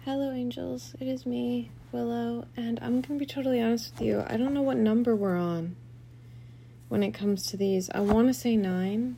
Hello, angels. It is me, Willow, and I'm gonna be totally honest with you. I don't know what number we're on when it comes to these. I want to say 9,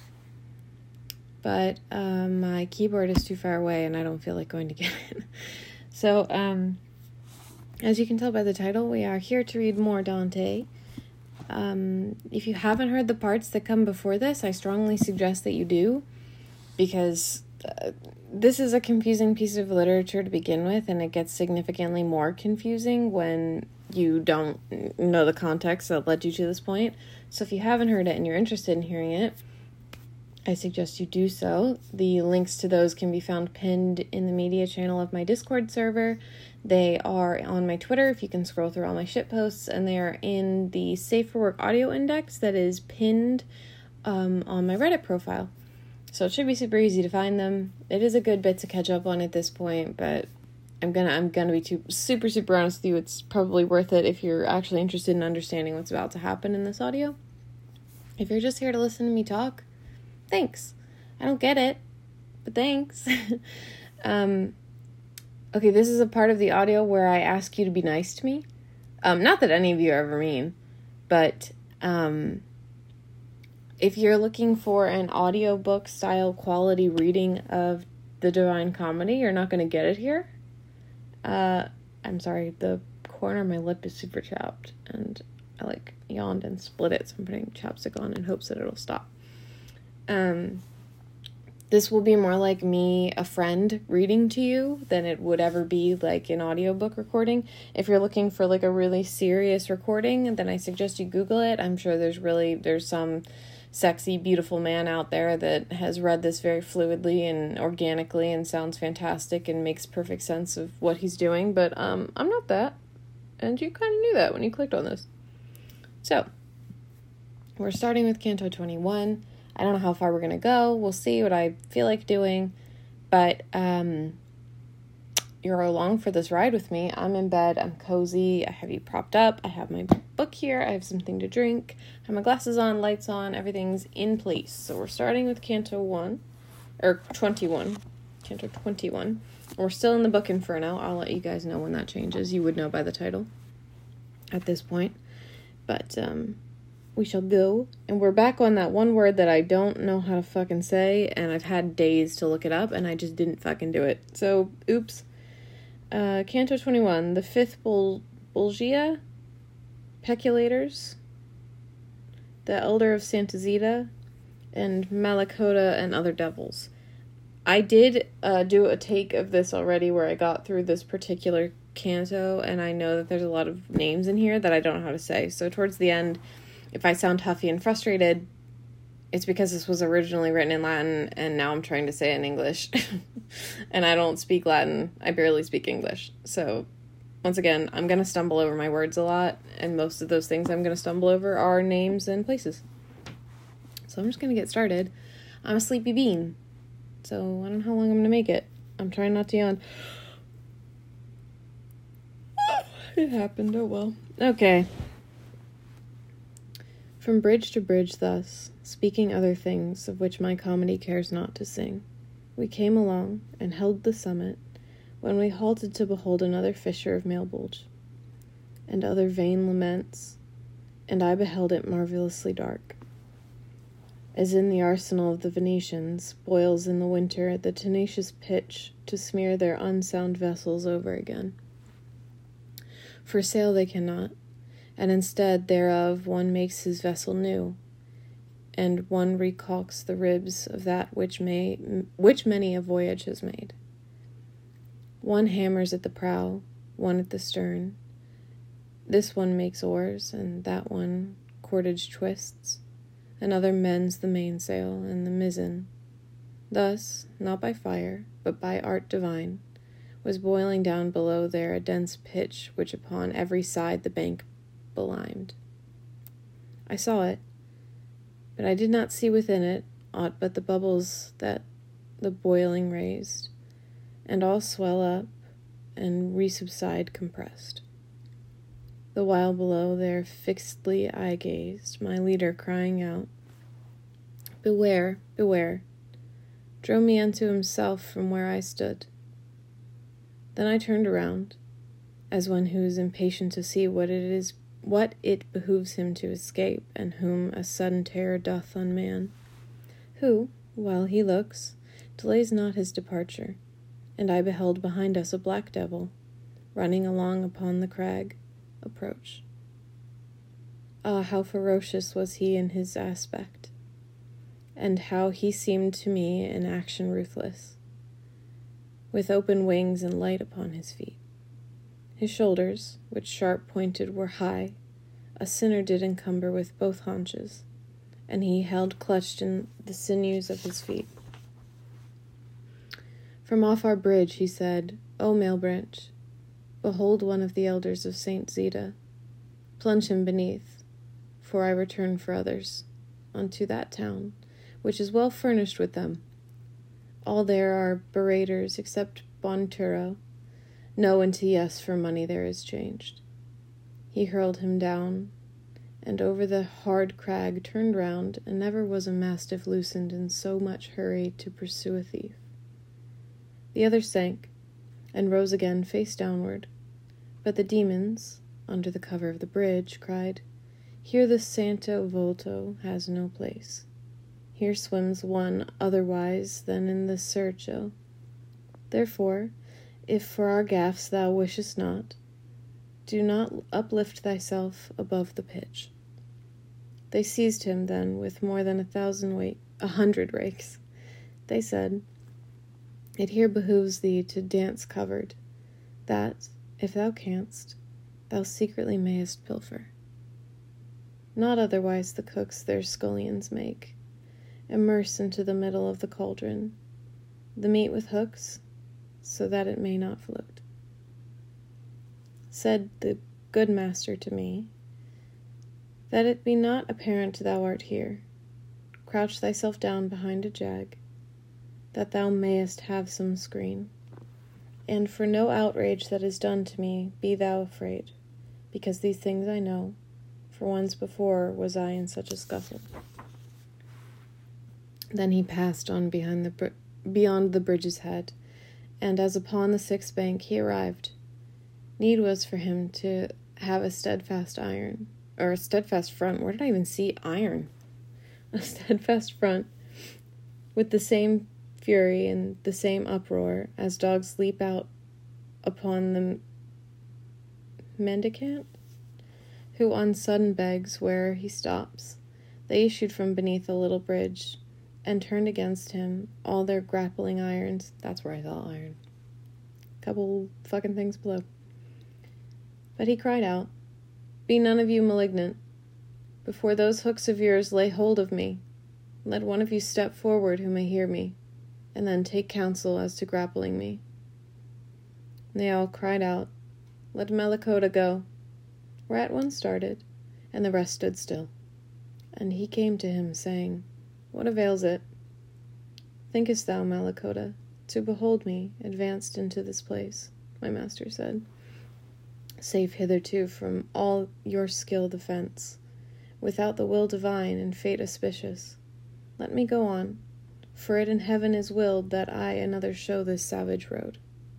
but my keyboard is too far away, and I don't feel like going to get it. So, as you can tell by the title, we are here to read more Dante. If you haven't heard the parts that come before this, I strongly suggest that you do, because this is a confusing piece of literature to begin with, and it gets significantly more confusing when you don't know the context that led you to this point. So if you haven't heard it and you're interested in hearing it, I suggest you do so. The links to those can be found pinned in the media channel of my Discord server. They are on my Twitter, if you can scroll through all my shit posts, and they are in the Safe for Work audio index that is pinned on my Reddit profile. So it should be super easy to find them. It is a good bit to catch up on at this point, but I'm gonna be super honest with you. It's probably worth it if you're actually interested in understanding what's about to happen in this audio. If you're just here to listen to me talk, thanks. I don't get it, but thanks. Okay, this is a part of the audio where I ask you to be nice to me. Not that any of you are ever mean, but if you're looking for an audiobook style quality reading of The Divine Comedy, you're not going to get it here. I'm sorry, the corner of my lip is super chapped, and I yawned and split it, so I'm putting chapstick on in hopes that it'll stop. This will be more like me, a friend, reading to you than it would ever be like an audiobook recording. If you're looking for like a really serious recording, then I suggest you Google it. I'm sure there's some sexy, beautiful man out there that has read this very fluidly and organically and sounds fantastic and makes perfect sense of what he's doing, but I'm not that, and you kind of knew that when you clicked on this. So, we're starting with Canto 21. I don't know how far we're going to go. We'll see what I feel like doing, but you're along for this ride with me. I'm in bed. I'm cozy. I have you propped up. I have my book here. I have something to drink. I have my glasses on, lights on. Everything's in place. So we're starting with Canto 21. Canto 21. We're still in the book Inferno. I'll let you guys know when that changes. You would know by the title at this point. But we shall go. And we're back on that one word that I don't know how to fucking say, and I've had days to look it up, and I just didn't fucking do it. So, oops. Canto 21, the 5th Bulgia, Peculators, the Elder of Santa Zita, and Malakota and Other Devils. I did do a take of this already where I got through this particular canto, and I know that there's a lot of names in here that I don't know how to say. So towards the end, if I sound huffy and frustrated, it's because this was originally written in Latin, and now I'm trying to say it in English. And I don't speak Latin. I barely speak English. So, once again, I'm going to stumble over my words a lot, and most of those things I'm going to stumble over are names and places. So I'm just going to get started. I'm a sleepy bean, so I don't know how long I'm going to make it. I'm trying not to yawn. It happened, oh well. Okay. From bridge to bridge thus, speaking other things of which my comedy cares not to sing, we came along and held the summit, when we halted to behold another fissure of Maelbulge, and other vain laments, and I beheld it marvellously dark. As in the arsenal of the Venetians boils in the winter the tenacious pitch to smear their unsound vessels over again. For sail they cannot, and instead thereof one makes his vessel new, and one recalks the ribs of that which many a voyage has made. One hammers at the prow, one at the stern. This one makes oars, and that one cordage twists. Another mends the mainsail and the mizzen. Thus, not by fire, but by art divine, was boiling down below there a dense pitch which upon every side the bank belimed. I saw it, but I did not see within it aught but the bubbles that the boiling raised, and all swell up and resubside compressed. The while below there fixedly I gazed, my leader crying out, "Beware, beware," drew me unto himself from where I stood. Then I turned around, as one who is impatient to see what it behooves him to escape, and whom a sudden terror doth unman, who, while he looks, delays not his departure. And I beheld behind us a black devil, running along upon the crag, approach. Ah, how ferocious was he in his aspect, and how he seemed to me in action ruthless, with open wings and light upon his feet. His shoulders, which sharp-pointed were high, a sinner did encumber with both haunches, and he held clutched in the sinews of his feet. From off our bridge he said, O Malebranche, behold one of the elders of Saint Zita. Plunge him beneath, for I return for others, unto that town, which is well furnished with them. All there are berators, except Bonturo. No unto yes for money there is changed. He hurled him down, and over the hard crag turned round, and never was a mastiff loosened in so much hurry to pursue a thief. The other sank, and rose again face downward, but the demons, under the cover of the bridge, cried, Here the Santo Volto has no place. Here swims one otherwise than in the Serchio. Therefore, if for our gaffs thou wishest not, do not uplift thyself above the pitch. They seized him then with more than 100 rakes. They said, It here behooves thee to dance covered, that, if thou canst, thou secretly mayest pilfer. Not otherwise the cooks their scullions make, immerse into the middle of the cauldron, the meat with hooks, so that it may not float. Said the good master to me, That it be not apparent thou art here, crouch thyself down behind a jag, that thou mayest have some screen. And for no outrage that is done to me be thou afraid, because these things I know, for once before was I in such a scuffle. Then he passed on beyond the bridge's head, and as upon the sixth bank he arrived, need was for him to have a steadfast front. Where did I even see iron? A steadfast front, with the same fury and the same uproar as dogs leap out upon the mendicant, who on sudden begs where he stops. They issued from beneath a little bridge, and turned against him all their grappling irons. That's where I saw iron. Couple fucking things below. But he cried out, Be none of you malignant. Before those hooks of yours lay hold of me, let one of you step forward who may hear me, and then take counsel as to grappling me. And they all cried out, Let Melicota go. Whereat one started, and the rest stood still. And he came to him, saying, What avails it? Thinkest thou, Melicota, to behold me advanced into this place? My master said, Safe hitherto from all your skill defense, without the will divine and fate auspicious. Let me go on, for it in heaven is willed that I another show this savage road.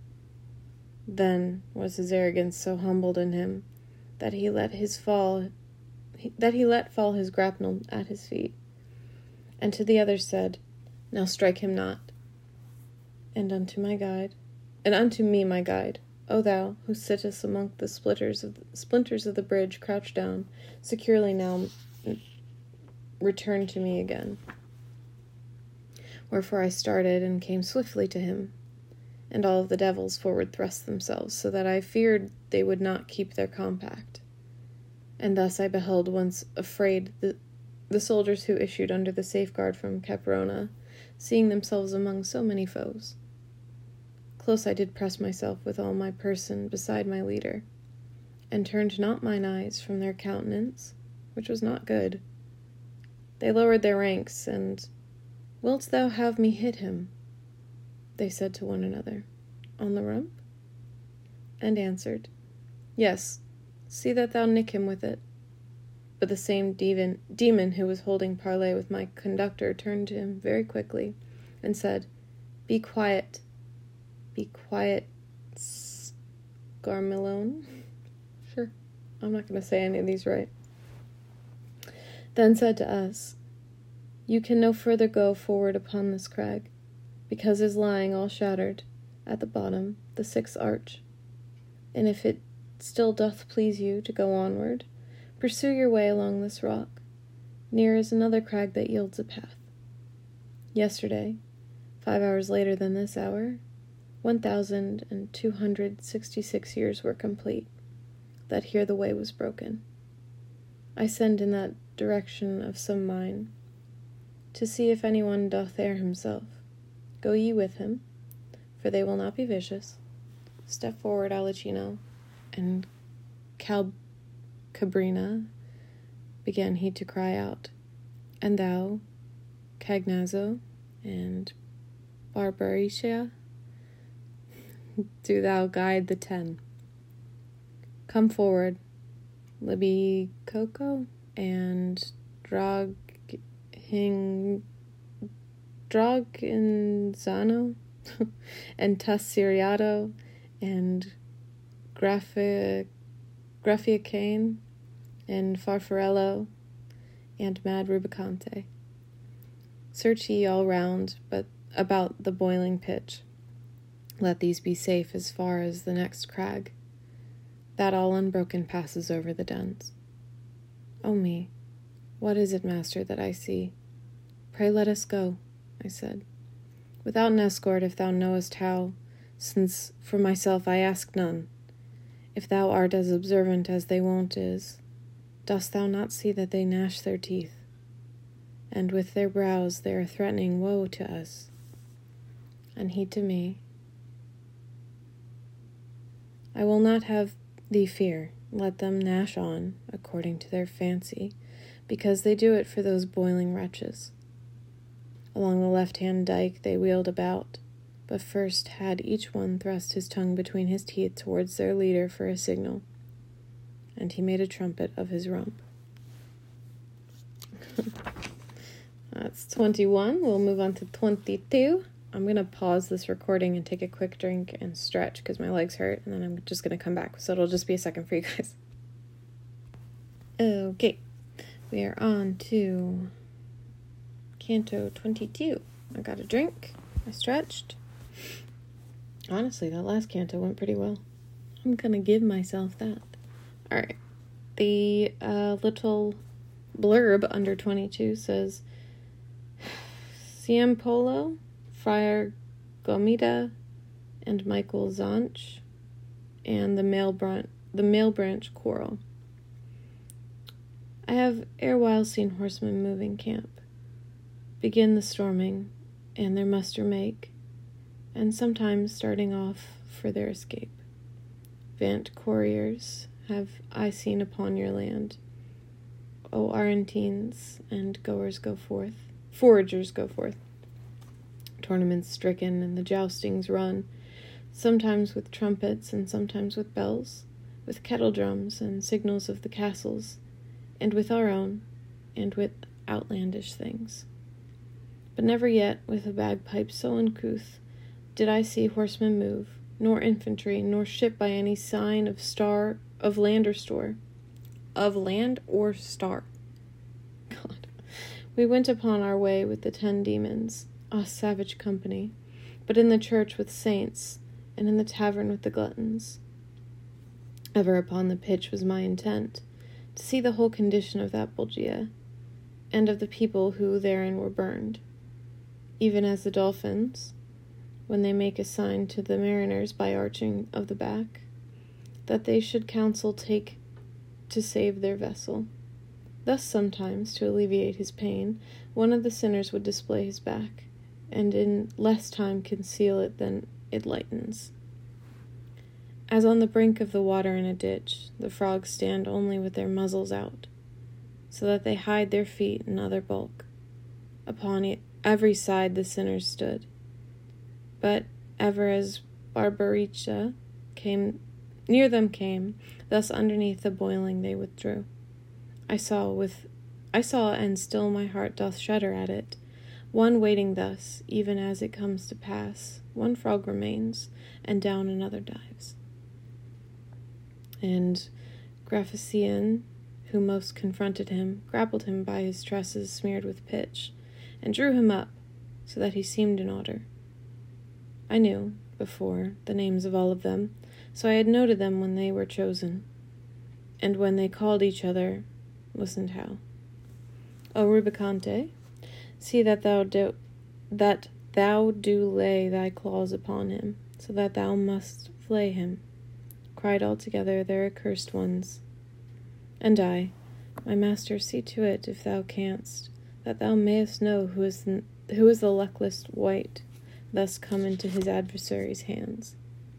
Then was his arrogance so humbled in him that he let fall his grapnel at his feet, and to the others said, Now strike him not. And unto me, my guide, O thou who sittest among the splinters of the bridge, crouch down, securely now return to me again. Wherefore I started and came swiftly to him, and all of the devils forward thrust themselves, so that I feared they would not keep their compact. And thus I beheld once afraid the soldiers who issued under the safeguard from Caprona, seeing themselves among so many foes. Close I did press myself with all my person beside my leader, and turned not mine eyes from their countenance, which was not good. They lowered their ranks, and, Wilt thou have me hit him? They said to one another, On the rump? And answered, Yes, see that thou nick him with it. But the same demon who was holding parley with my conductor turned to him very quickly, and said, Be quiet, Garmilone. Sure, I'm not going to say any of these right. Then said to us, You can no further go forward upon this crag, because is lying all shattered, at the bottom, the sixth arch. And if it still doth please you to go onward, pursue your way along this rock. Near is another crag that yields a path. Yesterday, 5 hours later than this hour, 1,266 years were complete, that here the way was broken. I send in that direction of some mine, to see if anyone doth err himself. Go ye with him, for they will not be vicious. Step forward, Alicino, and Cabrina, began he to cry out, and thou, Cagnazzo, and Barbaricia, do thou guide the 10. Come forward, Libby Coco, and Droginzano, and Tassiriato, and Graffiacane, and Farfarello, and Mad Rubicante. Search ye all round, but about the boiling pitch. Let these be safe as far as the next crag. That all unbroken passes over the duns. Oh me, what is it, master, that I see? Pray let us go, I said. Without an escort, if thou knowest how, since for myself I ask none. If thou art as observant as they wont is, dost thou not see that they gnash their teeth, and with their brows they are threatening woe to us, and he to me? I will not have thee fear. Let them gnash on, according to their fancy, because they do it for those boiling wretches. Along the left-hand dike they wheeled about, but first had each one thrust his tongue between his teeth towards their leader for a signal, and he made a trumpet of his rump. That's 21. We'll move on to 22. I'm going to pause this recording and take a quick drink and stretch because my legs hurt, and then I'm just going to come back, so it'll just be a second for you guys. Okay, we are on to Canto 22. I got a drink, I stretched. Honestly, that last canto went pretty well. I'm going to give myself that. Alright, the little blurb under 22 says, Ciampolo, Friar Gomita, and Michael Zanch, and the male branch quarrel. I have erewhile seen horsemen moving camp, begin the storming, and their muster make, and sometimes starting off for their escape. Vant couriers have I seen upon your land. O Arentines and foragers go forth. Tournaments stricken and the joustings run, sometimes with trumpets and sometimes with bells, with kettle drums and signals of the castles, and with our own, and with outlandish things. But never yet with a bagpipe so uncouth did I see horsemen move, nor infantry, nor ship by any sign of land or star. God. We went upon our way with the 10 demons, a savage company, but in the church with saints, and in the tavern with the gluttons. Ever upon the pitch was my intent, to see the whole condition of that Bulgia, and of the people who therein were burned, even as the dolphins, when they make a sign to the mariners by arching of the back, that they should counsel take to save their vessel. Thus sometimes, to alleviate his pain, one of the sinners would display his back, and in less time conceal it than it lightens. As on the brink of the water in a ditch, the frogs stand only with their muzzles out, so that they hide their feet and other bulk. Upon every side the sinners stood. But ever as Barbaricia near them came, thus underneath the boiling they withdrew. I saw, and still my heart doth shudder at it, one waiting thus, even as it comes to pass, one frog remains, and down another dives. And Graphicean, who most confronted him, grappled him by his tresses smeared with pitch, and drew him up, so that he seemed an otter. I knew, before, the names of all of them, so I had noted them when they were chosen, and when they called each other, listened how. O Rubicante, see that thou do lay thy claws upon him, so that thou must flay him, cried all together their accursed ones. And I, my master, see to it, if thou canst, that thou mayest know who is the luckless wight thus come into his adversary's hands.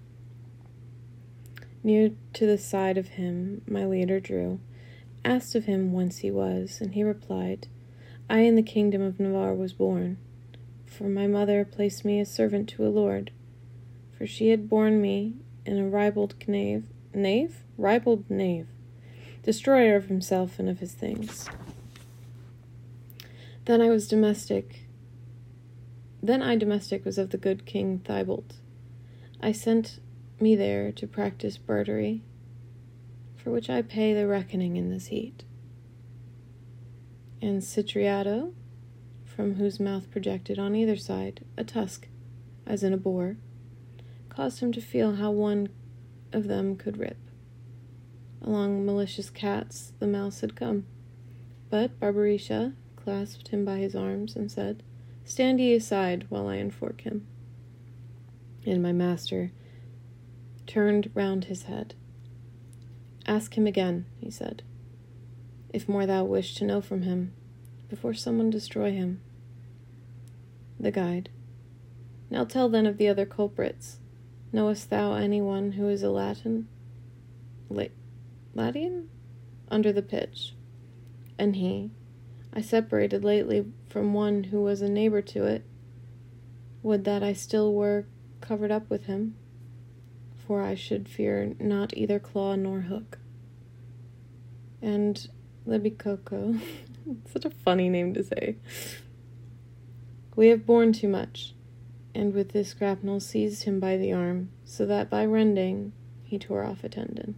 Near to the side of him my leader drew, asked of him whence he was, and he replied, I in the kingdom of Navarre was born, for my mother placed me as servant to a lord, for she had borne me in a ribald knave, destroyer of himself and of his things. Then I domestic was of the good King Thibault. I sent me there to practice bartery, for which I pay the reckoning in this heat. And Citriato, from whose mouth projected on either side a tusk, as in a boar, caused him to feel how one of them could rip. Along malicious cats the mouse had come, but Barbarisha clasped him by his arms and said, Stand ye aside while I enfork him. And my master turned round his head. Ask him again, he said, if more thou wish to know from him, before someone destroy him. The guide. Now tell then of the other culprits. Knowest thou any one who is a Latian under the pitch? And he, I separated lately from one who was a neighbor to it. Would that I still were covered up with him, for I should fear not either claw nor hook. And Libicoco, such a funny name to say. We have borne too much, and with this grapnel seized him by the arm, so that by rending he tore off a tendon.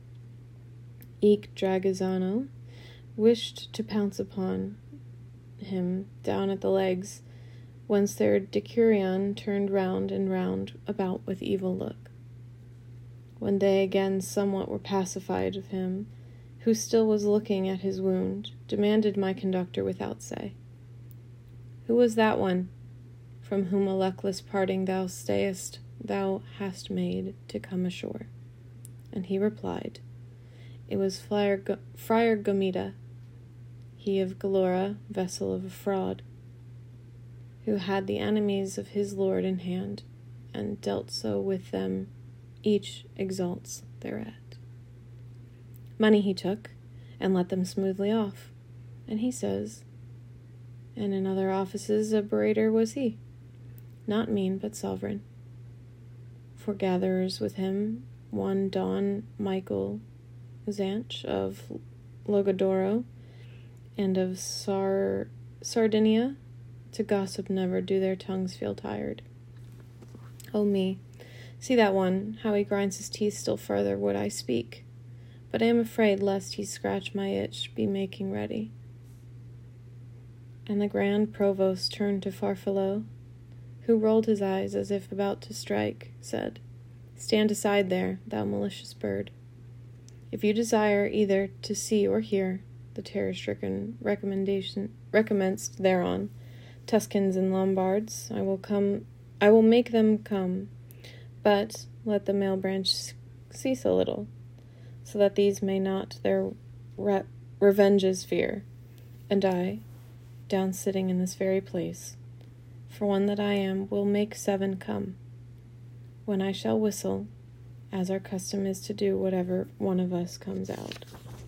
Eke Dragazano wished to pounce upon him down at the legs, whence their decurion turned round and round about with evil look. When they again somewhat were pacified of him, who still was looking at his wound, demanded my conductor without say, Who was that one, from whom a luckless parting thou hast made to come ashore? And he replied, It was Friar Gomita, he of Galora, vessel of a fraud, who had the enemies of his lord in hand, and dealt so with them, each exalts thereat. Money he took, and let them smoothly off, and he says, and in other offices a berater was he, not mean but sovereign. For gatherers with him, one Don Michael Zanch of Logodoro, and of Sardinia, to gossip never do their tongues feel tired. Oh me, see that one, how he grinds his teeth still further would I speak, but I am afraid lest he scratch my itch be making ready. And the grand provost turned to Farfelo, who rolled his eyes as if about to strike, said, Stand aside there, thou malicious bird. If you desire either to see or hear, the terror-stricken recommenced thereon, Tuscans and Lombards, I will make them come, but let the male branch cease a little, so that these may not their revenges fear, and I, down sitting in this very place, for one that I am, will make 7 come, when I shall whistle, as our custom is to do whatever one of us comes out.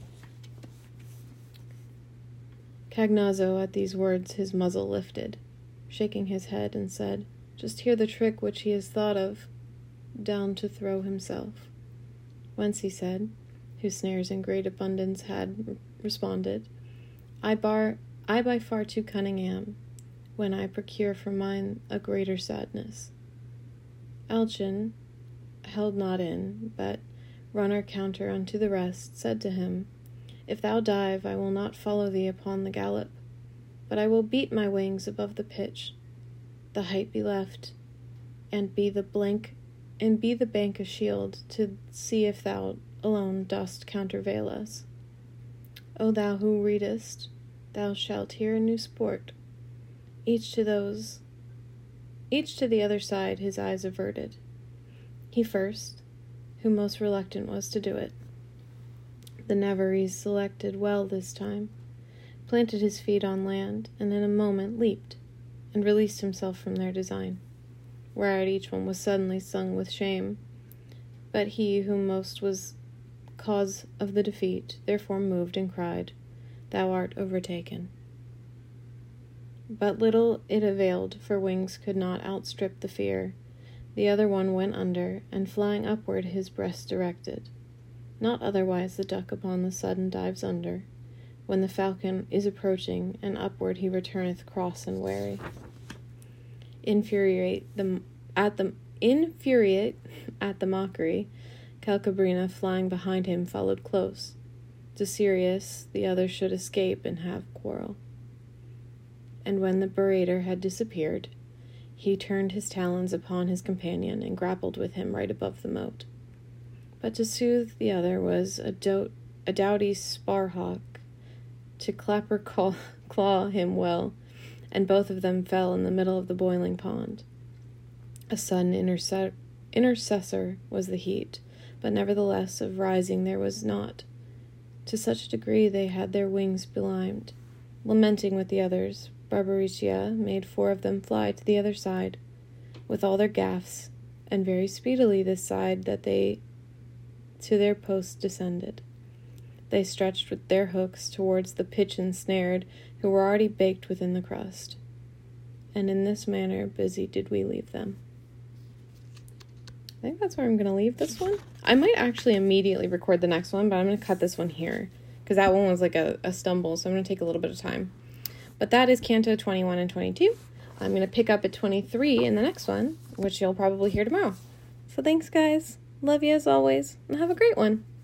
Cagnazzo at these words his muzzle lifted, shaking his head, and said, Just hear the trick which he has thought of, down to throw himself. Whence, he said, whose snares in great abundance had responded, I by far too cunning am, when I procure for mine a greater sadness. Alchin held not in, but runner counter unto the rest, said to him, If thou dive, I will not follow thee upon the gallop, but I will beat my wings above the pitch, the height be left, and be the bank a shield, to see if thou alone dost countervail us. O thou who readest, thou shalt hear a new sport. Each to the other side his eyes averted. He first, who most reluctant was to do it. The Navarrese selected well this time, planted his feet on land, and in a moment leaped, and released himself from their design, whereat each one was suddenly stung with shame. But he whom most was cause of the defeat, therefore moved and cried, Thou art overtaken. But little it availed, for wings could not outstrip the fear. The other one went under, and flying upward his breast directed. Not otherwise the duck upon the sudden dives under, when the falcon is approaching, and upward he returneth cross and wary. Infuriate at the mockery, Calcabrina, flying behind him, followed close. Desirous the other should escape and have quarrel. And when the berater had disappeared, he turned his talons upon his companion and grappled with him right above the moat. But to soothe the other was a doughty sparhawk to clapper claw him well, and both of them fell in the middle of the boiling pond. A sudden intercessor was the heat, but nevertheless of rising there was not. To such a degree they had their wings belimed. Lamenting with the others, Barbaricia made 4 of them fly to the other side, with all their gaffs, and very speedily this side that they to their posts descended. They stretched with their hooks towards the pitch ensnared, who were already baked within the crust. And in this manner busy did we leave them. I think that's where I'm going to leave this one. I might actually immediately record the next one, but I'm going to cut this one here, because that one was like a stumble, so I'm going to take a little bit of time. But that is Canto 21 and 22. I'm going to pick up at 23 in the next one, which you'll probably hear tomorrow. So thanks, guys. Love you as always, and have a great one.